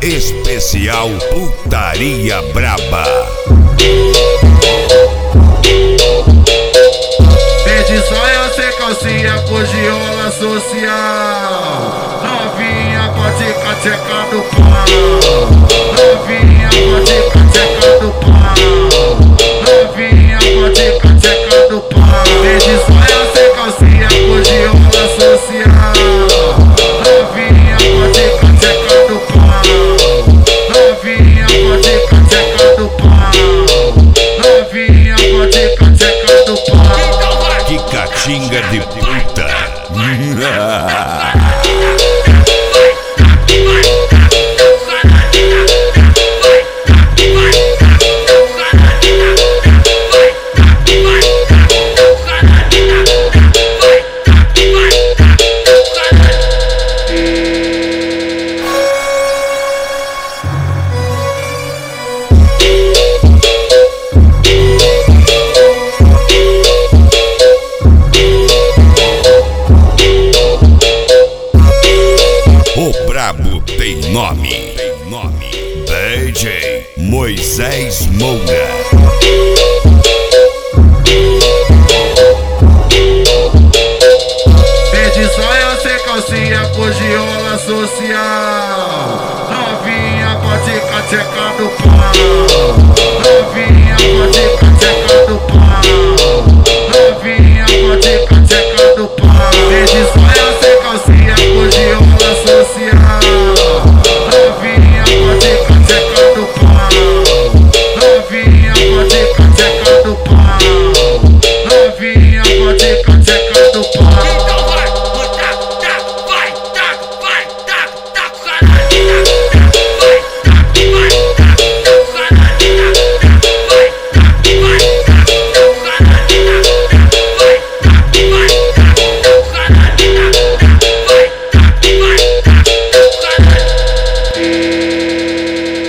Especial Putaria Braba. Pede saia sem calcinha, cogiola social. Novinha pode catecar do pau. Novinha pode catecar do pau. Novinha pode catecar do pau. Pede saia sem calcinha, cogiola social. Novinha pode catecar do pau. Novinha pode catecar do pau. Novinha pode catecar do pau. Que catinga de puta. O brabo tem nome. DJ Moisés Moura. Pede saia sem calcinha, cogiola social. Novinha pode catecar do